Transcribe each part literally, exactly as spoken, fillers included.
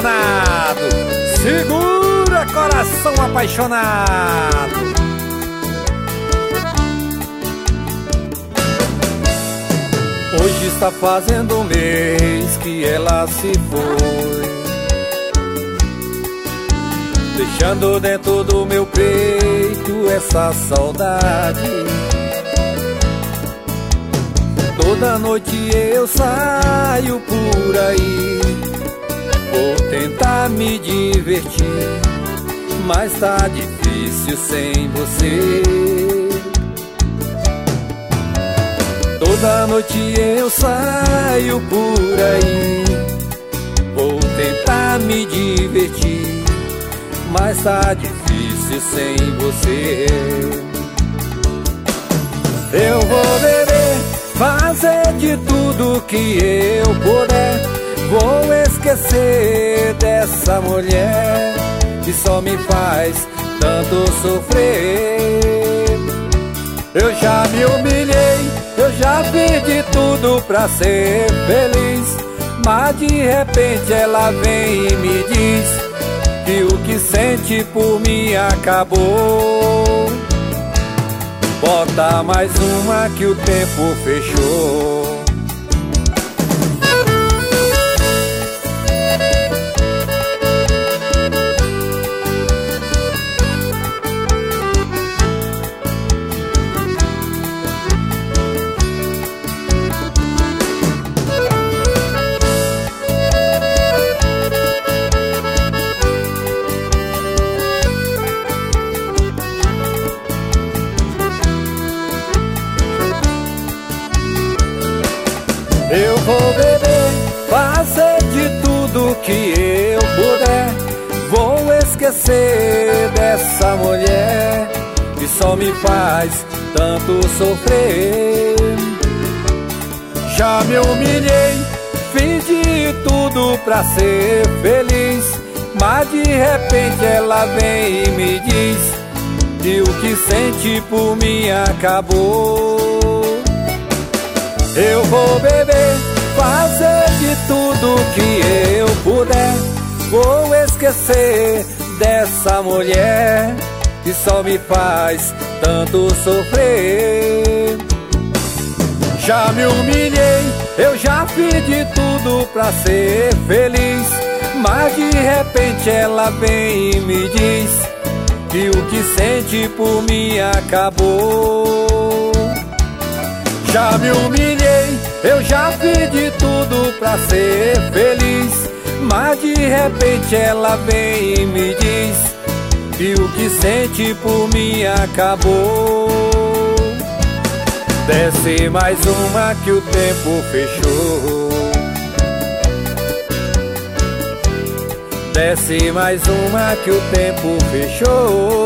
apaixonado. Segura, coração apaixonado. Hoje está fazendo um mês que ela se foi, deixando dentro do meu peito essa saudade. Toda noite eu saio por aí, vou tentar me divertir, mas tá difícil sem você. Toda noite eu saio por aí, vou tentar me divertir, mas tá difícil sem você. Eu vou beber, fazer de tudo que eu puder, vou esquecer dessa mulher que só me faz tanto sofrer. Eu já me humilhei, eu já fiz de tudo pra ser feliz, mas de repente ela vem e me diz que o que sente por mim acabou. Bota mais uma que o tempo fechou. Eu vou beber, fazer de tudo que eu puder, vou esquecer dessa mulher que só me faz tanto sofrer. Já me humilhei, fiz de tudo pra ser feliz, mas de repente ela vem e me diz que o que sente por mim acabou. Eu vou beber, fazer de tudo que eu puder, vou esquecer dessa mulher que só me faz tanto sofrer. Já me humilhei, eu já fiz de tudo pra ser feliz, mas de repente ela vem e me diz que o que sente por mim acabou. Já me humilhei, eu já fiz de tudo pra ser feliz, mas de repente ela vem e me diz que o que sente por mim acabou. Desce mais uma que o tempo fechou. Desce mais uma que o tempo fechou.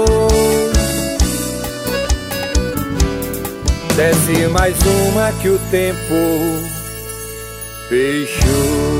Desce mais uma que o tempo fechou.